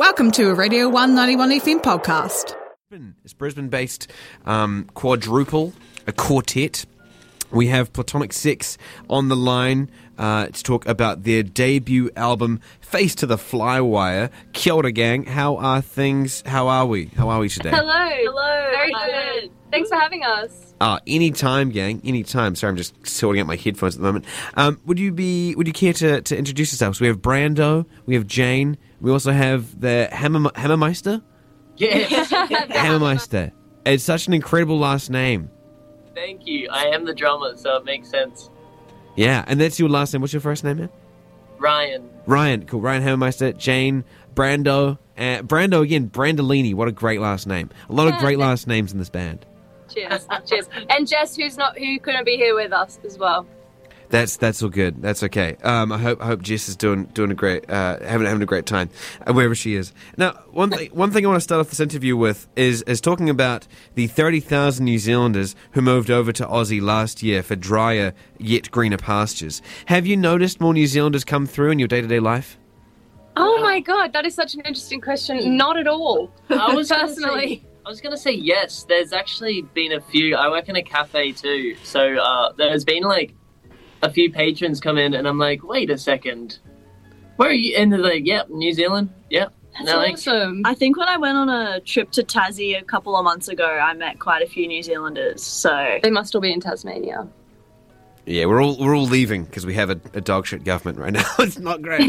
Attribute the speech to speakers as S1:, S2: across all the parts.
S1: Welcome to a Radio 191 FM podcast.
S2: It's Brisbane-based quadruple, a quartet. We have Platonic Six on the line to talk about their debut album, Face to the Flywire. Kia ora, gang. How are things? How are we? How are we today?
S3: Hello. Very good. Thanks for having us.
S2: Anytime, gang. Anytime. Sorry, I'm just sorting out my headphones at the moment. Would you care to introduce yourselves? We have Brando. We have Jane. We also have the Hammermeister.
S4: Yeah.
S2: Hammermeister. It's such an incredible last name.
S4: Thank you. I am the drummer, so it makes sense.
S2: Yeah, and that's your last name. What's your first name, man?
S4: Ryan.
S2: Ryan. Cool. Ryan Hammermeister, Jane, Brando. Brando again, Brandolini. What a great last name. A lot of great last names in this band.
S3: Cheers. And Jess, who couldn't be here with us as well.
S2: That's all good. That's okay. I hope Jess is doing a great, having a great time wherever she is. Now, one thing I want to start off this interview with is talking about the 30,000 New Zealanders who moved over to Aussie last year for drier yet greener pastures. Have you noticed more New Zealanders come through in your day-to-day life?
S3: Oh my God, that is such an interesting question. Not at all.
S4: I was
S3: Personally.
S4: going to say yes. There's actually been a few. I work in a cafe too, so there's been like a few patrons come in, and I'm like, wait a second, where are you? And they're like, yep, New Zealand, yep.
S3: That's awesome.
S5: I think when I went on a trip to Tassie a couple of months ago, I met quite a few New Zealanders. So
S3: They must all be in Tasmania.
S2: Yeah, we're all leaving because we have a dog shit government right now. It's not great.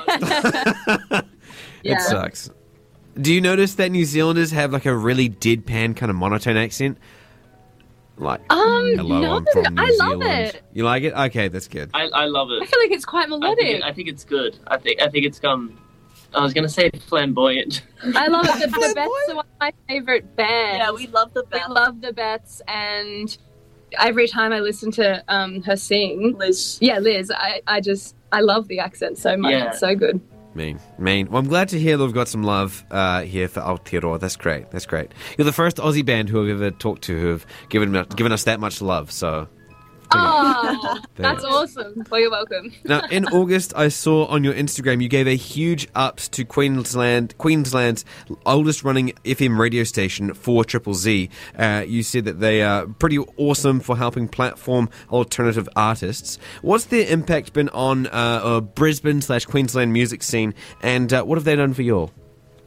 S2: It sucks. Do you notice that New Zealanders have like a really deadpan kind of monotone accent? Like, hello,
S3: no,
S2: I'm from New
S3: I love
S2: Zealand.
S3: it.
S2: You like it? Okay, that's good.
S4: I love it.
S3: I feel like it's quite melodic.
S4: I think it's good. I think it's I was going to say flamboyant.
S3: I love it. The Beths are one of my favourite bands.
S5: yeah, we love the
S3: We
S5: band.
S3: love the Beths, and every time I listen to her sing,
S5: Liz.
S3: yeah, Liz, I love the accent so much.
S4: Yeah.
S3: It's so good.
S2: Mean. Well, I'm glad to hear that we've got some love here for Aotearoa. That's great. You're the first Aussie band who I've ever talked to who have given us that much love, so...
S3: Oh, that's
S2: Thanks.
S3: awesome. Well, you're welcome.
S2: Now, in August, I saw on your Instagram you gave a huge ups to Queensland's oldest running FM radio station, 4ZZZ. You said that they are pretty awesome for helping platform alternative artists. What's their impact been on Brisbane/Queensland music scene, and what have they done for you all?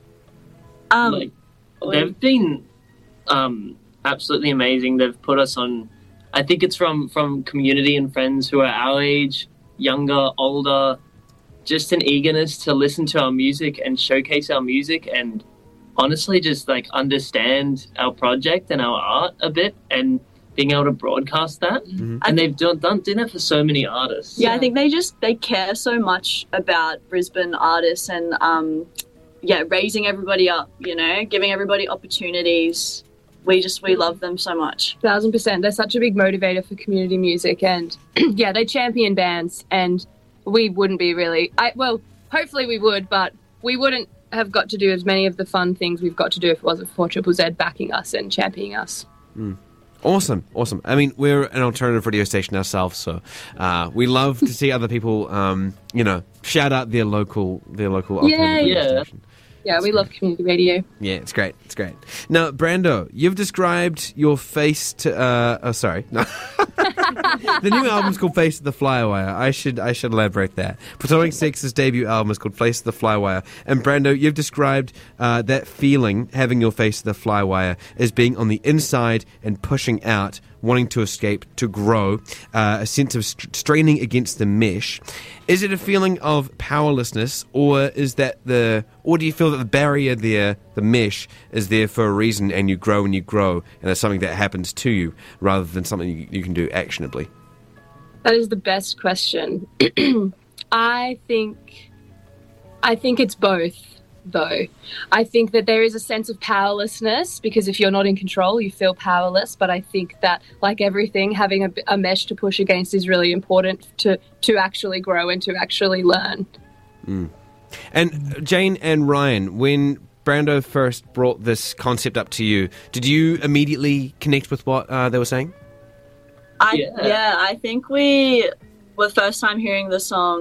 S4: They've been absolutely amazing. They've put us on. I think it's from community and friends who are our age, younger, older, just an eagerness to listen to our music and showcase our music and honestly just like understand our project and our art a bit and being able to broadcast that.
S2: Mm-hmm.
S4: And they've done that for so many artists.
S5: Yeah, I think they care so much about Brisbane artists and raising everybody up, giving everybody opportunities. We love them so much.
S3: 1,000%. They're such a big motivator for community music, and yeah, they champion bands, and we wouldn't be really... hopefully we would, but we wouldn't have got to do as many of the fun things we've got to do if it wasn't for 4ZZZ backing us and championing us.
S2: Awesome. I mean, we're an alternative radio station ourselves, so we love to see other people, shout out their local alternative radio station.
S3: Yeah, we love community radio.
S2: Yeah, it's great. Now, Brando, you've described your face to... No. The new album's called Face to the Flywire. I should elaborate that. Platonic Six's debut album is called Face to the Flywire. And Brando, you've described that feeling, having your face to the flywire, as being on the inside and pushing out, wanting to escape, to grow, a sense of straining against the mesh. Is it a feeling of powerlessness, or do you feel that the barrier there, the mesh, is there for a reason, and you grow, and it's something that happens to you rather than something you can do actionably?
S3: That is the best question. I think it's both, though. I think that there is a sense of powerlessness because if you're not in control, you feel powerless. But I think that, like everything, having a mesh to push against is really important to actually grow and to actually learn.
S2: And Jane and Ryan, when Brando first brought this concept up to you, did you immediately connect with what they were saying?
S5: I think we were first time hearing the song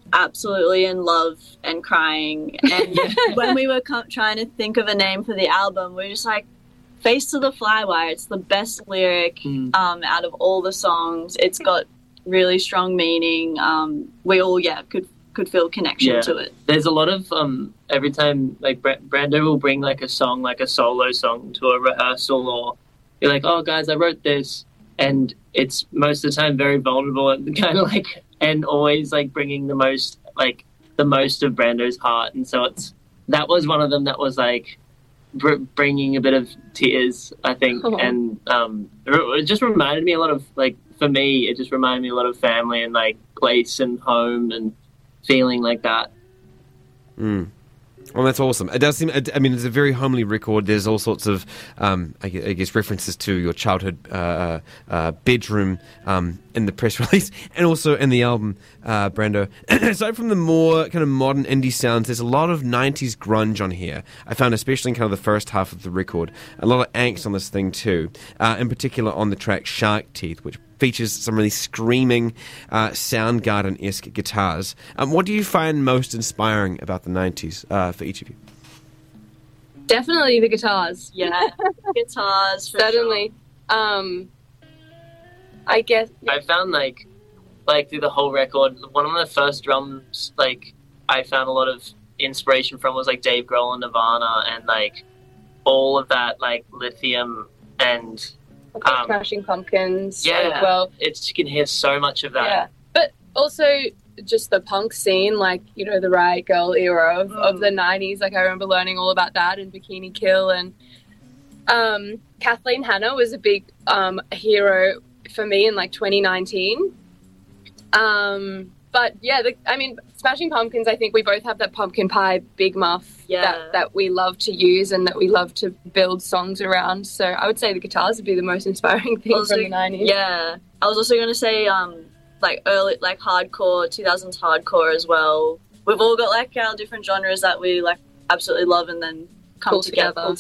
S5: absolutely in love and crying. And when we were trying to think of a name for the album, we were just like, Face to the Flywire. It's the best lyric out of all the songs. It's got really strong meaning. We all could feel connection to it.
S4: There's a lot of every time like Brando will bring like a song, like a solo song to a rehearsal, or you're like, oh guys, I wrote this, and it's most of the time very vulnerable and kind of like, and always like bringing the most of Brando's heart. And so that was one of them that was like bringing a bit of tears, I think. And it just reminded me a lot of, like, for me, it just reminded me a lot of family and like place and home and feeling like that.
S2: Well, that's awesome. It does seem, I mean, it's a very homely record. There's all sorts of, I guess, references to your childhood bedroom in the press release and also in the album, Brando. Aside from the more kind of modern indie sounds, there's a lot of 90s grunge on here. I found, especially in kind of the first half of the record, a lot of angst on this thing too, in particular on the track Shark Teeth, which features some really screaming Soundgarden-esque guitars. What do you find most inspiring about the 90s for each of you?
S3: Definitely the guitars.
S5: Yeah, guitars.
S3: Certainly.
S5: Sure.
S3: I guess.
S4: I found like through the whole record, one of the first drums like I found a lot of inspiration from was like Dave Grohl and Nirvana, and like all of that like Lithium and
S3: Smashing Pumpkins.
S4: Yeah,
S3: as well.
S4: You can hear so much of that.
S3: Yeah, but also just the punk scene, like, you know, the Riot Girl era of the 90s. Like, I remember learning all about that in Bikini Kill. And Kathleen Hanna was a big hero for me in, like, 2019. But, yeah, Smashing Pumpkins, I think we both have that pumpkin pie Big Muff that we love to use and that we love to build songs around. So I would say the guitars would be the most inspiring thing
S5: also,
S3: from the 90s.
S5: Yeah. I was also going to say, like, early, like, hardcore, 2000s hardcore as well. We've all got, like, our different genres that we, like, absolutely love and then pull together.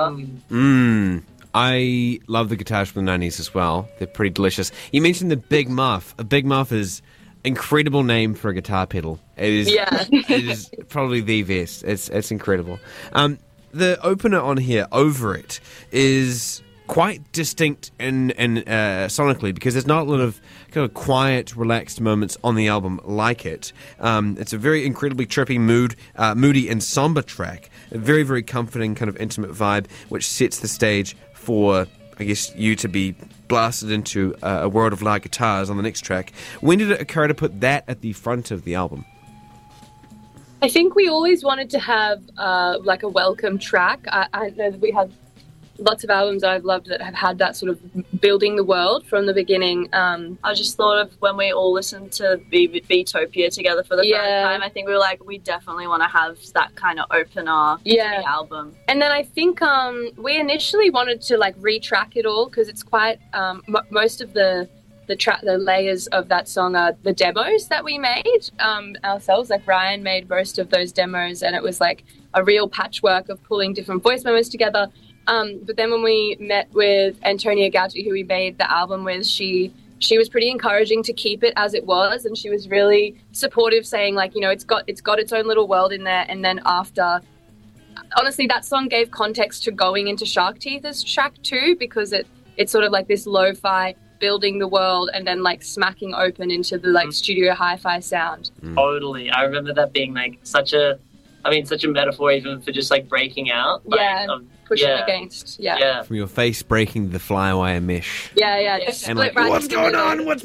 S2: I love the guitars from the 90s as well. They're pretty delicious. You mentioned the Big Muff. A Big Muff is incredible name for a guitar pedal. It is. Yeah. It is probably the best. It's incredible. The opener on here, Over It, is quite distinct in sonically, because there's not a lot of kind of quiet, relaxed moments on the album like it. It's a very incredibly trippy, moody and somber track. A very, very comforting kind of intimate vibe, which sets the stage for, I guess, you to be blasted into a world of loud guitars on the next track. When did it occur to put that at the front of the album?
S3: I think we always wanted to have like a welcome track. I know that we have lots of albums I've loved that have had that sort of building the world from the beginning.
S5: I just thought of when we all listened to Beatopia together for the first time. I think we were like, we definitely want to have that kind of opener to the album.
S3: And then I think we initially wanted to like retrack it all, because it's quite most of the layers of that song are the demos that we made ourselves. Like Ryan made most of those demos, and it was like a real patchwork of pulling different voice memos together. But then when we met with Antonia Gauci, who we made the album with, she was pretty encouraging to keep it as it was, and she was really supportive, saying like, you know, it's got its own little world in there. And then after, honestly, that song gave context to going into Shark Teeth as track 2, because it's sort of like this lo-fi building the world and then like smacking open into the like studio hi-fi sound.
S4: Totally. I remember that being like such a metaphor even for just like breaking out.
S3: Pushing against.
S2: From your face breaking the flywire mesh.
S3: Just
S2: and
S3: split
S2: like, what's going on? What's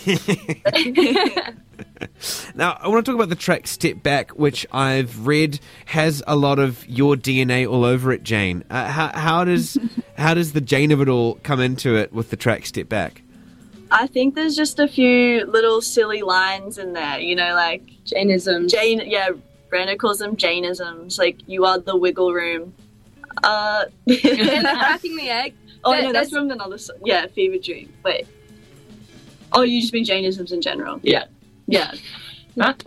S2: Now, I want to talk about the track Step Back, which I've read has a lot of your DNA all over it, Jane. How does the Jane of it all come into it with the track Step Back?
S5: I think there's just a few little silly lines in there, you know, like
S3: Janeisms.
S5: Brando calls them Janeisms, like, you are the wiggle room.
S3: And cracking the egg.
S5: Oh, no, that's from another song. Yeah, Fever Dream. Wait. Oh, you just mean Janeisms in general?
S4: Yeah.
S5: But,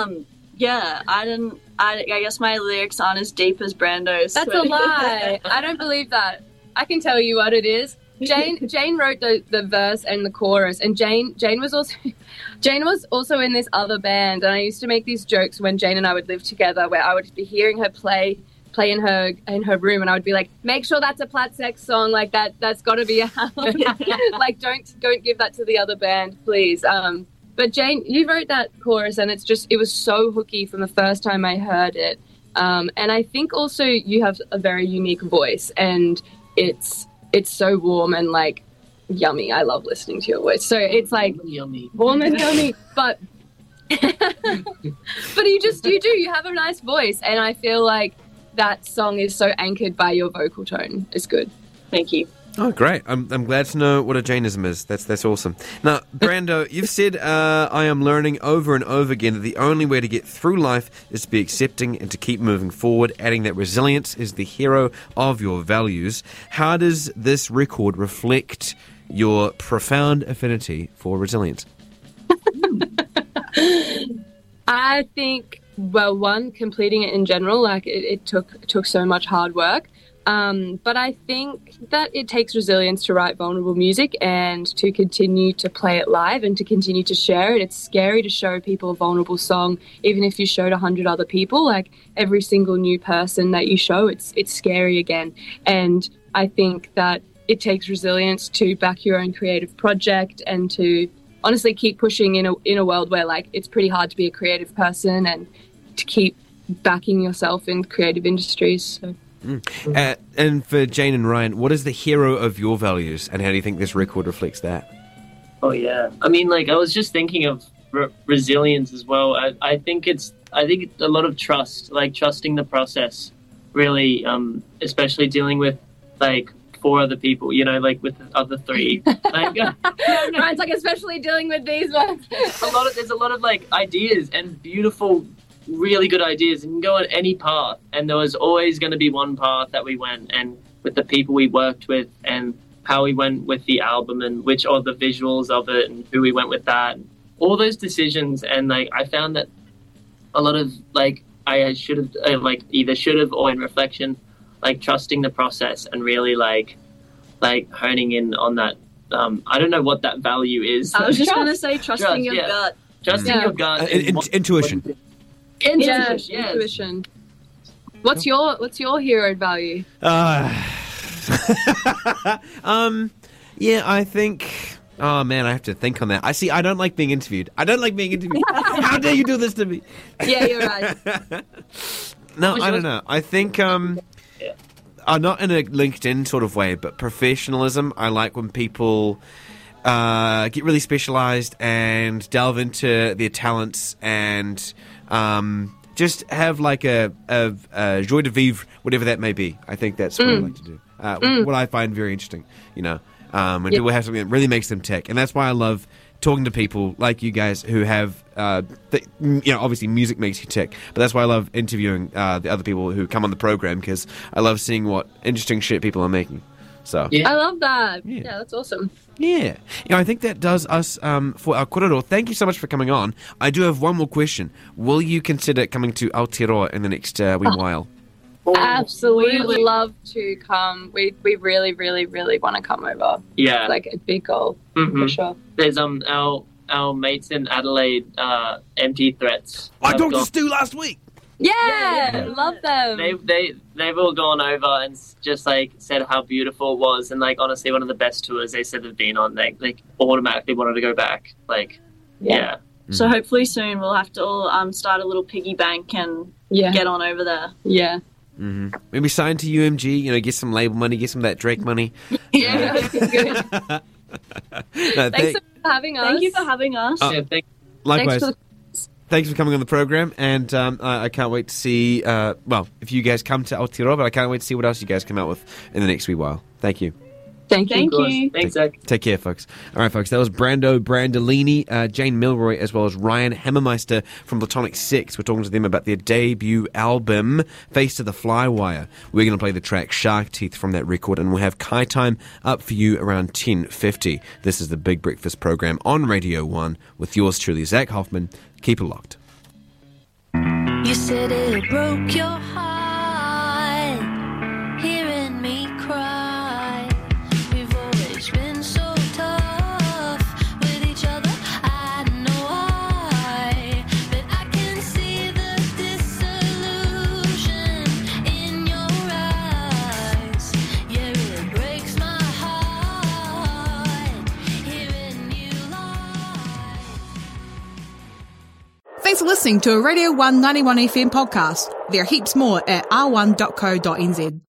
S5: I guess my lyrics aren't as deep as Brando's.
S3: That's a lie. I don't believe that. I can tell you what it is. Jane wrote the verse and the chorus, and Jane was also in this other band, and I used to make these jokes when Jane and I would live together, where I would be hearing her play in her room, and I would be like, make sure that's a Plat Sex song, like that's got to be out. Like don't give that to the other band, please. But Jane, you wrote that chorus, and it was so hooky from the first time I heard it. And I think also you have a very unique voice, and it's so warm and like yummy. I love listening to your voice. So it's like
S4: Yummy.
S3: warm and yummy, but but you have a nice voice, and I feel like that song is so anchored by your vocal tone. It's good.
S5: Thank you.
S2: Oh, great. I'm glad to know what a Jainism is. That's awesome. Now, Brando, you've said, I am learning over and over again that the only way to get through life is to be accepting and to keep moving forward, adding that resilience is the hero of your values. How does this record reflect your profound affinity for resilience?
S3: I think, well, one, completing it in general, like it took so much hard work. But I think that it takes resilience to write vulnerable music and to continue to play it live and to continue to share it. It's scary to show people a vulnerable song, even if you showed 100 other people. Like every single new person that you show, it's scary again. And I think that it takes resilience to back your own creative project and to honestly keep pushing in a world where like it's pretty hard to be a creative person and to keep backing yourself in creative industries. So.
S2: And for Jane and Ryan, what is the hero of your values, and how do you think this record reflects that?
S4: Oh yeah, I mean, like I was just thinking of resilience as well. I think it's a lot of trust, like trusting the process, really, especially dealing with like 4 other people, you know, like with the other 3. Like,
S3: Ryan's like, especially dealing with these ones.
S4: There's a lot of like ideas and beautiful, really good ideas, and you can go on any path, and there was always going to be one path that we went, and with the people we worked with and how we went with the album and which are the visuals of it and who we went with that, all those decisions. And like I found that a lot of like I should have either should have or in reflection, like trusting the process and really like honing in on that. I don't know what that value is.
S5: I was just going to say trusting your gut.
S4: Trusting your gut.
S2: Intuition.
S3: Intuition. What's your hero value?
S2: Yeah, I think. Oh man, I have to think on that. I don't like being interviewed. How dare you do this to me?
S3: Yeah, you're right.
S2: No, I don't know. I think not in a LinkedIn sort of way, but professionalism. I like when people get really specialized and delve into their talents and just have like a joie de vivre, whatever that may be. I think that's what I like to do. What I find very interesting, you know, when people have something that really makes them tick. And that's why I love talking to people like you guys who have, obviously music makes you tick, but that's why I love interviewing the other people who come on the program, because I love seeing what interesting shit people are making. So
S3: I love that. Yeah, that's awesome.
S2: Yeah. I think that does us for our korero. Thank you so much for coming on. I do have one more question. Will you consider coming to Aotearoa in the next wee while?
S3: Absolutely. We would love to come. We really, really, really want to come over.
S4: Yeah.
S3: It's like a big goal, for sure.
S4: There's our mates in Adelaide, Empty Threats.
S2: I talked to Stu last week.
S3: Yeah, love them.
S4: They've all gone over and just like said how beautiful it was, and like honestly one of the best tours they said they've been on. They like automatically wanted to go back. Like yeah.
S5: So hopefully soon we'll have to all start a little piggy bank and get on over there.
S3: Yeah.
S2: Mm-hmm. Maybe sign to UMG. Get some label money, get some of that Drake money.
S3: Yeah, good. Thanks for having us.
S5: Thank you for having us.
S2: Likewise. Thanks for coming on the program, and I can't wait to see, if you guys come to Aotearoa, but I can't wait to see what else you guys come out with in the next wee while. Thank you.
S3: Thank you.
S4: Thanks, Zach.
S2: Take care, folks. All right, folks, that was Brando Brandolini, Jane Milroy, as well as Ryan Hammermeister from Platonic Six. We're talking to them about their debut album, Face to the Flywire. We're going to play the track Shark Teeth from that record, and we'll have Kai Time up for you around 10:50. This is the Big Breakfast program on Radio 1 with yours truly, Zach Hoffman. Keep it locked.
S6: You said it broke your heart, hearing me cry. We've always
S1: Thanks for listening to a Radio 191 FM podcast. There are heaps more at r1.co.nz.